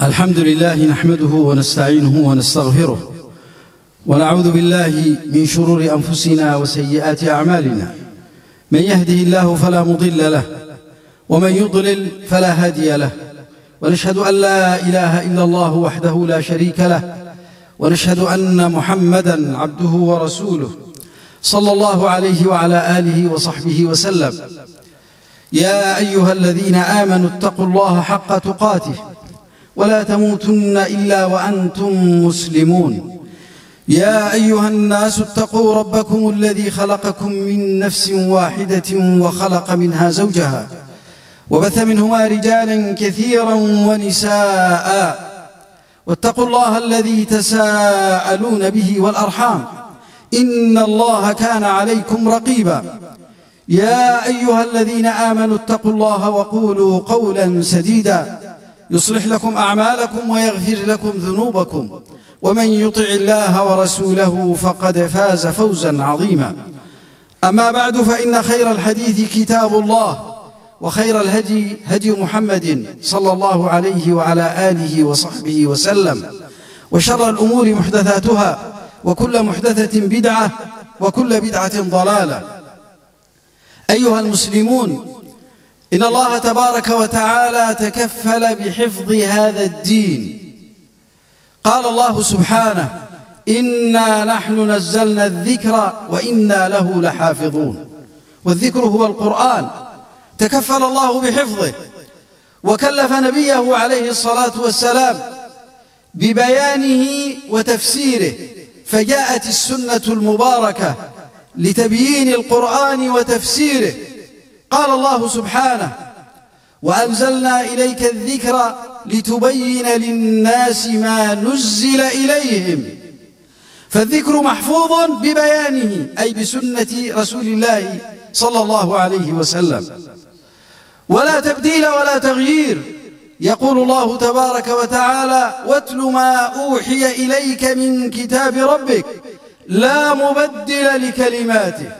الحمد لله نحمده ونستعينه ونستغفره ونعوذ بالله من شرور أنفسنا وسيئات أعمالنا. من يهده الله فلا مضل له ومن يضلل فلا هادي له، ونشهد أن لا إله إلا الله وحده لا شريك له، ونشهد أن محمدًا عبده ورسوله صلى الله عليه وعلى آله وصحبه وسلم. يا أيها الذين آمنوا اتقوا الله حق تقاته ولا تموتن إلا وأنتم مسلمون. يا أيها الناس اتقوا ربكم الذي خلقكم من نفس واحدة وخلق منها زوجها وبث منهما رجالا كثيرا ونساء، واتقوا الله الذي تساءلون به والأرحام إن الله كان عليكم رقيبا. يا أيها الذين آمنوا اتقوا الله وقولوا قولا سديدا يصلح لكم أعمالكم ويغفر لكم ذنوبكم، ومن يطع الله ورسوله فقد فاز فوزا عظيما. أما بعد، فإن خير الحديث كتاب الله، وخير الهدي هدي محمد صلى الله عليه وعلى آله وصحبه وسلم، وشر الأمور محدثاتها، وكل محدثة بدعة، وكل بدعة ضلالة. أيها المسلمون، إن الله تبارك وتعالى تكفل بحفظ هذا الدين. قال الله سبحانه: إنا نحن نزلنا الذكر وإنا له لحافظون. والذكر هو القرآن، تكفل الله بحفظه، وكلف نبيه عليه الصلاة والسلام ببيانه وتفسيره، فجاءت السنة المباركة لتبيين القرآن وتفسيره. قال الله سبحانه: وأنزلنا إليك الذكر لتبين للناس ما نزل إليهم. فالذكر محفوظ ببيانه، أي بسنة رسول الله صلى الله عليه وسلم، ولا تبديل ولا تغيير. يقول الله تبارك وتعالى: واتل ما أوحي إليك من كتاب ربك لا مبدل لكلماته.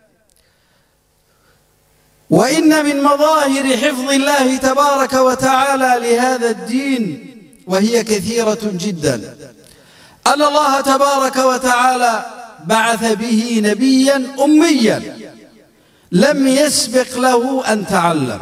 وإن من مظاهر حفظ الله تبارك وتعالى لهذا الدين، وهي كثيرة جدا، أن الله تبارك وتعالى بعث به نبيا أميا لم يسبق له أن تعلم،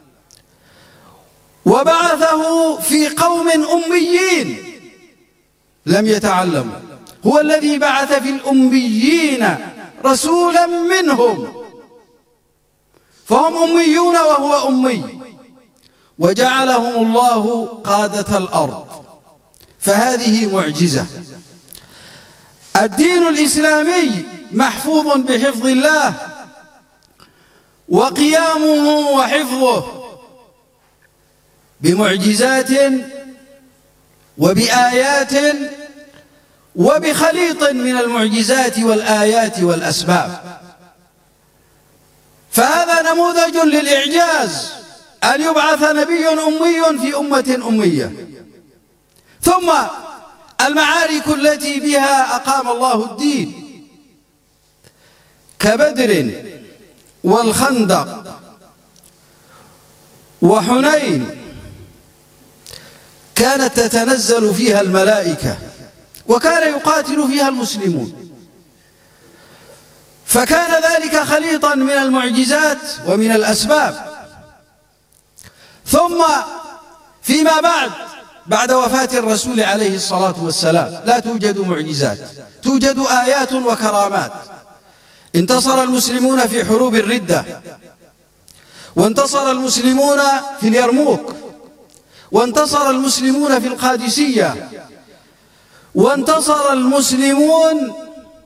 وبعثه في قوم أميين لم يتعلموا. هو الذي بعث في الأميين رسولا منهم، فهم أميون وهو أمي، وجعلهم الله قادة الأرض. فهذه معجزة. الدين الإسلامي محفوظ بحفظ الله، وقيامه وحفظه بمعجزات وبآيات وبخليط من المعجزات والآيات والأسباب. فهذا نموذج للإعجاز، أن يبعث نبي أمي في أمة أمية. ثم المعارك التي بها أقام الله الدين كبدر والخندق وحنين، كانت تتنزل فيها الملائكة، وكان يقاتل فيها المسلمون، فكان ذلك خليطا من المعجزات ومن الأسباب. ثم فيما بعد وفاة الرسول عليه الصلاة والسلام لا توجد معجزات، توجد آيات وكرامات. انتصر المسلمون في حروب الردة، وانتصر المسلمون في اليرموك، وانتصر المسلمون في القادسية، وانتصر المسلمون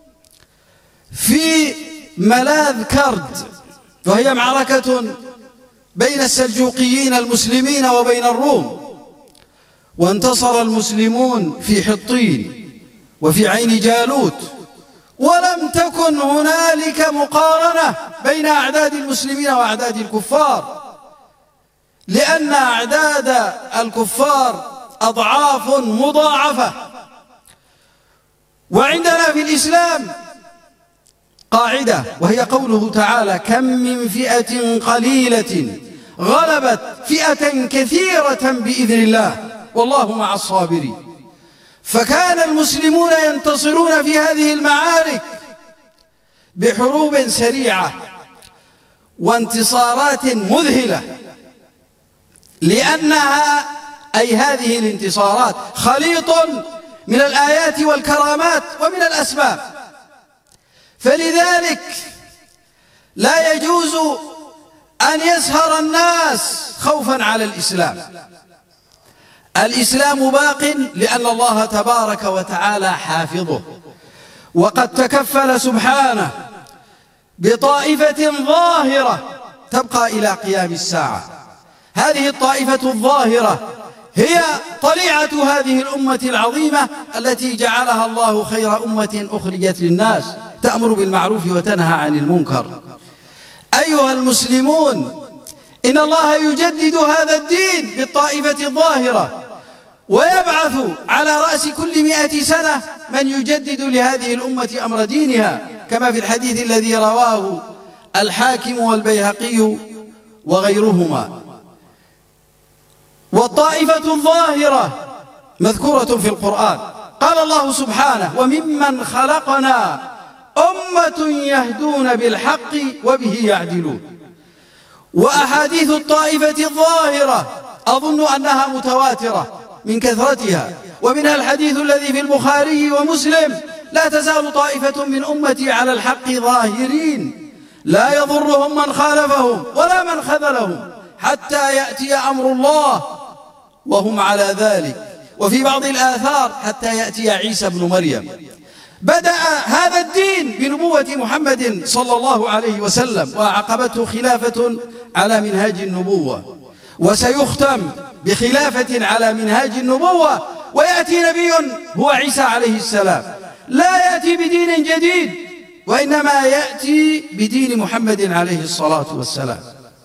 في ملاذ كرد، وهي معركة بين السلجوقيين المسلمين وبين الروم، وانتصر المسلمون في حطين وفي عين جالوت. ولم تكن هنالك مقارنة بين أعداد المسلمين وأعداد الكفار، لأن أعداد الكفار أضعاف مضاعفة. وعندنا في الإسلام قاعدة، وهي قوله تعالى: كم من فئة قليلة غلبت فئة كثيرة بإذن الله والله مع الصابرين. فكان المسلمون ينتصرون في هذه المعارك بحروب سريعة وانتصارات مذهلة، لأنها أي هذه الانتصارات خليط من الآيات والكرامات ومن الأسباب. فلذلك لا يجوز أن يسهر الناس خوفا على الإسلام. الإسلام باق لأن الله تبارك وتعالى حافظه، وقد تكفل سبحانه بطائفة ظاهرة تبقى إلى قيام الساعة. هذه الطائفة الظاهرة هي طليعة هذه الأمة العظيمة التي جعلها الله خير أمة أخرجت للناس، تأمر بالمعروف وتنهى عن المنكر. أيها المسلمون، إن الله يجدد هذا الدين بالطائفة الظاهرة، ويبعث على رأس كل 100 سنة من يجدد لهذه الأمة أمر دينها، كما في الحديث الذي رواه الحاكم والبيهقي وغيرهما. والطائفة الظاهرة مذكورة في القرآن، قال الله سبحانه: وممن خلقنا أمة يهدون بالحق وبه يعدلون. وأحاديث الطائفة الظاهرة أظن أنها متواترة من كثرتها، ومنها الحديث الذي في البخاري ومسلم: لا تزال طائفة من أمتي على الحق ظاهرين لا يضرهم من خالفهم ولا من خذلهم حتى يأتي أمر الله وهم على ذلك. وفي بعض الآثار: حتى يأتي عيسى بن مريم. بدأ هذا الدين بنبوة محمد صلى الله عليه وسلم، وعقبته خلافة على منهاج النبوة، وسيختم بخلافة على منهاج النبوة، ويأتي نبي هو عيسى عليه السلام، لا يأتي بدين جديد، وإنما يأتي بدين محمد عليه الصلاة والسلام.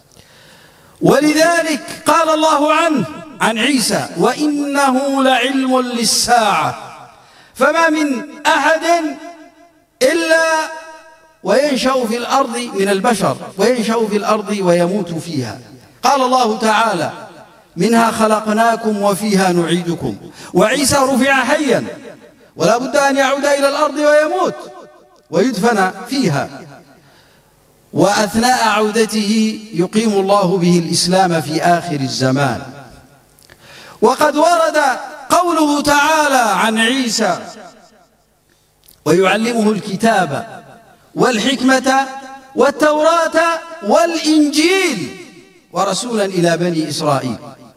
ولذلك قال الله عنه عن عيسى: وإنه لعلم للساعة فما من أحد إلا وينشأ في الأرض من البشر، وينشأ في الأرض ويموت فيها. قال الله تعالى: منها خلقناكم وفيها نعيدكم. وعيسى رفع حيا، ولا بد أن يعود إلى الأرض ويموت ويدفن فيها، وأثناء عودته يقيم الله به الإسلام في آخر الزمان. وقد ورد قوله تعالى عن عيسى: ويعلمه الكتاب والحكمة والتوراة والإنجيل ورسولا إلى بني إسرائيل.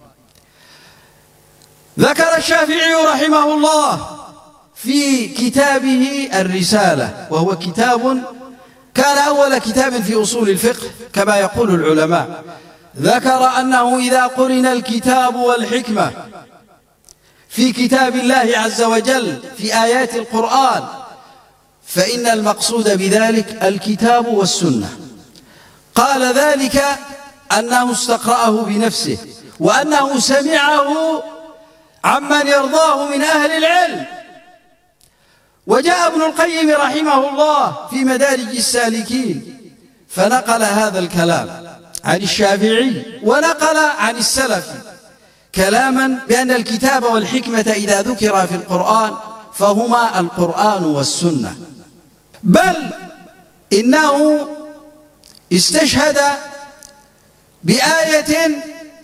ذكر الشافعي رحمه الله في كتابه الرسالة، وهو كتاب كان أول كتاب في أصول الفقه كما يقول العلماء، ذكر أنه إذا قرن الكتاب والحكمة في كتاب الله عز وجل في آيات القرآن فإن المقصود بذلك الكتاب والسنة. قال ذلك أنه استقرأه بنفسه، وأنه سمعه عمن يرضاه من أهل العلم. وجاء ابن القيم رحمه الله في مدارج السالكين فنقل هذا الكلام عن الشافعي، ونقل عن السلف كلاما بأن الكتاب والحكمة إذا ذكر في القرآن فهما القرآن والسنة، بل إنه استشهد بآية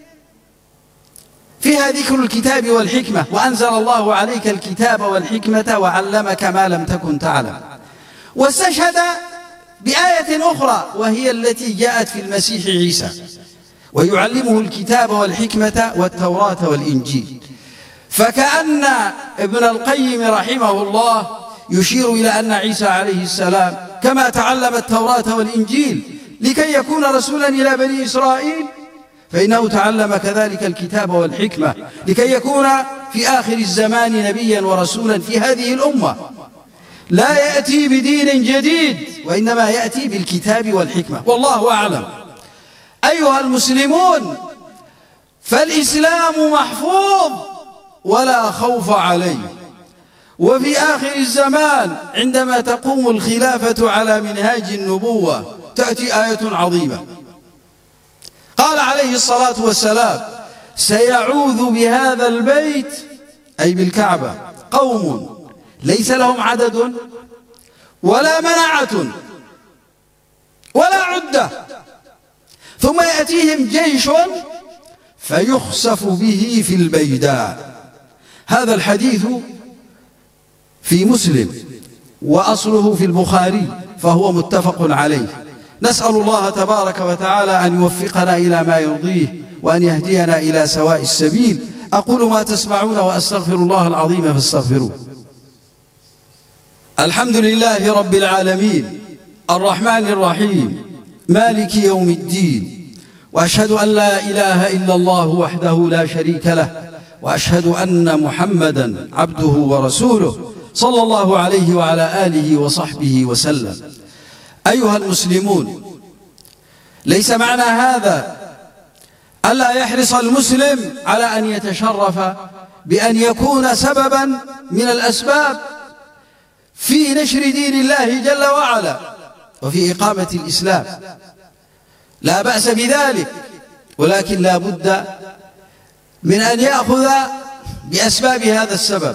فيها ذكر الكتاب والحكمة: وأنزل الله عليك الكتاب والحكمة وعلمك ما لم تكن تعلم. واستشهد بآية أخرى وهي التي جاءت في المسيح عيسى: ويعلمه الكتاب والحكمة والتوراة والإنجيل. فكأن ابن القيم رحمه الله يشير إلى أن عيسى عليه السلام كما تعلم التوراة والإنجيل لكي يكون رسولا إلى بني إسرائيل، فإنه تعلم كذلك الكتاب والحكمة لكي يكون في آخر الزمان نبيا ورسولا في هذه الأمة، لا يأتي بدين جديد وإنما يأتي بالكتاب والحكمة، والله أعلم. أيها المسلمون، فالإسلام محفوظ ولا خوف عليه. وفي آخر الزمان عندما تقوم الخلافة على منهاج النبوة تأتي آية عظيمة. قال عليه الصلاة والسلام: سيعوذ بهذا البيت أي بالكعبة قوم ليس لهم عدد ولا منعة ولا عدة، ثم يأتيهم جيش فيخسف به في البيداء. هذا الحديث في مسلم وأصله في البخاري، فهو متفق عليه. نسأل الله تبارك وتعالى أن يوفقنا إلى ما يرضيه وأن يهدينا إلى سواء السبيل. أقول ما تسمعون وأستغفر الله العظيم فاستغفروه. الحمد لله رب العالمين الرحمن الرحيم مالك يوم الدين، وأشهد أن لا إله إلا الله وحده لا شريك له، وأشهد أن محمدا عبده ورسوله صلى الله عليه وعلى آله وصحبه وسلم. أيها المسلمون، ليس معنى هذا ألا يحرص المسلم على أن يتشرف بأن يكون سببا من الأسباب في نشر دين الله جل وعلا وفي إقامة الإسلام، لا بأس بذلك، ولكن لا بد من أن يأخذ بأسباب هذا السبب.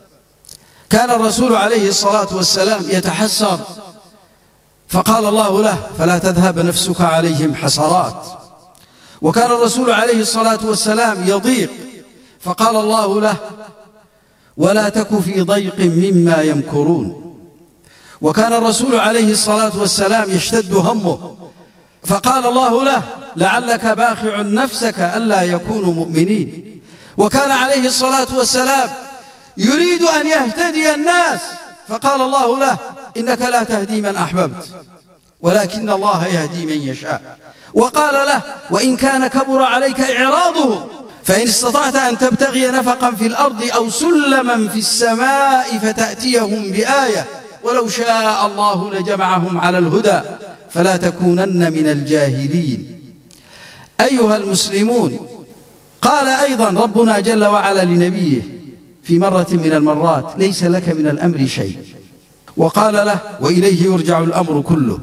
كان الرسول عليه الصلاة والسلام يتحسر، فقال الله له: فلا تذهب نفسك عليهم حسرات. وكان الرسول عليه الصلاة والسلام يضيق، فقال الله له: ولا تك في ضيق مما يمكرون. وكان الرسول عليه الصلاة والسلام يشتد همه، فقال الله له: لعلك باخع نفسك ألا يكونوا مؤمنين. وكان عليه الصلاة والسلام يريد أن يهتدي الناس، فقال الله له: إنك لا تهدي من أحببت ولكن الله يهدي من يشاء. وقال له: وإن كان كبر عليك إعراضه فإن استطعت أن تبتغي نفقا في الأرض أو سلما في السماء فتأتيهم بآية ولو شاء الله لجمعهم على الهدى فلا تكونن من الجاهلين. أيها المسلمون، قال أيضا ربنا جل وعلا لنبيه في مرة من المرات: ليس لك من الأمر شيء. وقال له: وإليه يرجع الأمر كله.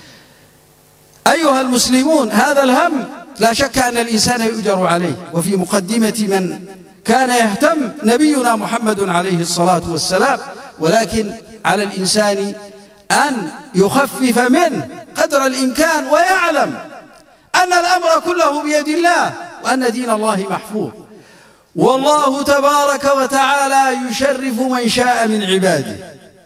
أيها المسلمون، هذا الهم لا شك أن الإنسان يؤجر عليه، وفي مقدمة من كان يهتم نبينا محمد عليه الصلاة والسلام، ولكن على الإنسان أن يخفف منه قدر الإمكان ويعلم أن الأمر كله بيد الله وأن دين الله محفوظ، والله تبارك وتعالى يشرف من شاء من عباده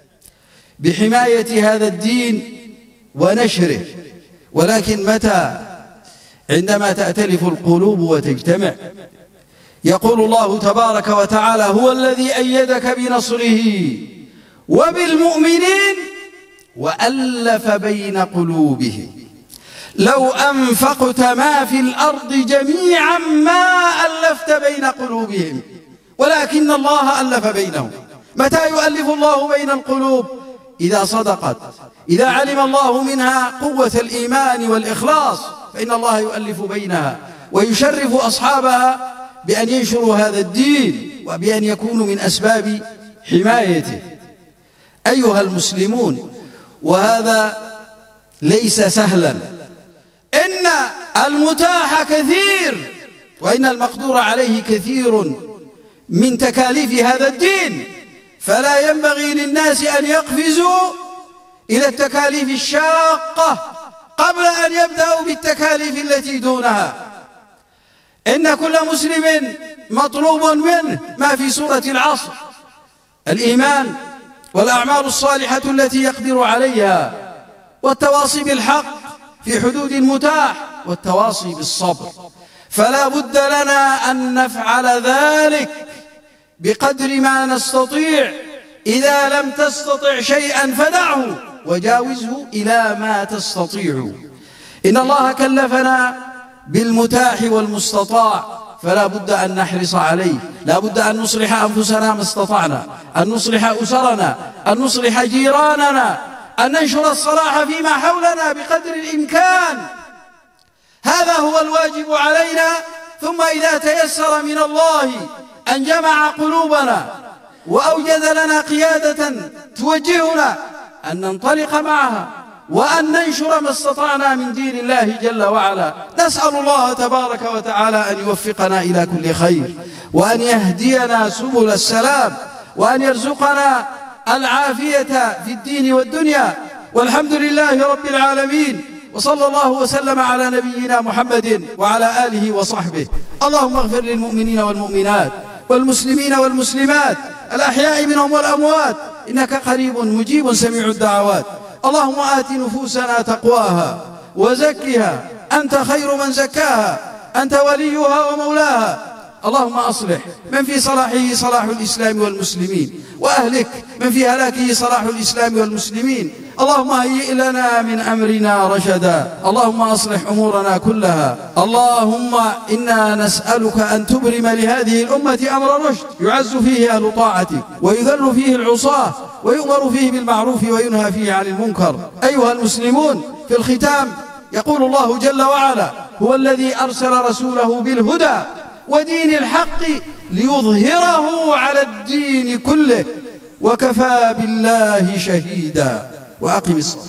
بحماية هذا الدين ونشره. ولكن متى؟ عندما تأتلف القلوب وتجتمع. يقول الله تبارك وتعالى: هو الذي أيدك بنصره وبالمؤمنين وألف بين قلوبهم لو أنفقت ما في الأرض جميعا ما ألفت بين قلوبهم ولكن الله ألف بينهم. متى يؤلف الله بين القلوب؟ إذا صدقت، إذا علم الله منها قوة الإيمان والإخلاص فإن الله يؤلف بينها ويشرف أصحابها بأن ينشروا هذا الدين وبأن يكونوا من أسباب حمايته. أيها المسلمون، وهذا ليس سهلا، إن المتاح كثير وإن المقدور عليه كثير من تكاليف هذا الدين، فلا ينبغي للناس أن يقفزوا إلى التكاليف الشاقة قبل أن يبدأوا بالتكاليف التي دونها. إن كل مسلم مطلوب منه ما في سورة العصر: الإيمان والأعمال الصالحة التي يقدر عليها، والتواصي بالحق في حدود المتاح، والتواصي بالصبر. فلا بد لنا أن نفعل ذلك بقدر ما نستطيع. إذا لم تستطع شيئا فدعه وجاوزه إلى ما تستطيع. إن الله كلفنا بالمتاح والمستطاع، فلا بد أن نحرص عليه. لا بد أن نصلح أنفسنا ما استطعنا، أن نصلح أسرنا، أن نصلح جيراننا، أن ننشر الصلاح فيما حولنا بقدر الإمكان. هذا هو الواجب علينا. ثم إذا تيسر من الله أن جمع قلوبنا وأوجد لنا قيادة توجهنا أن ننطلق معها وأن ننشر ما استطعنا من دين الله جل وعلا. نسأل الله تبارك وتعالى أن يوفقنا إلى كل خير، وأن يهدينا سبل السلام، وأن يرزقنا العافية في الدين والدنيا. والحمد لله رب العالمين، وصلى الله وسلم على نبينا محمد وعلى آله وصحبه. اللهم اغفر للمؤمنين والمؤمنات والمسلمين والمسلمات الأحياء منهم والأموات، إنك قريب مجيب سميع الدعوات. اللهم آت نفوسنا تقواها وزكها، أنت خير من زكاها، أنت وليها ومولاها. اللهم أصلح من في صلاحه صلاح الإسلام والمسلمين، وأهلك من في هلاكه صلاح الإسلام والمسلمين. اللهم هيئ لنا من أمرنا رشدا. اللهم أصلح أمورنا كلها. اللهم إنا نسألك أن تبرم لهذه الأمة أمر رشد يعز فيه أهل طاعتك، ويذل فيه العصاة، ويؤمر فيه بالمعروف وينهى فيه عن المنكر. أيها المسلمون، في الختام يقول الله جل وعلا: هو الذي أرسل رسوله بالهدى ودين الحق ليظهره على الدين كله، وكفى بالله شهيدا. وأقم الصلاة.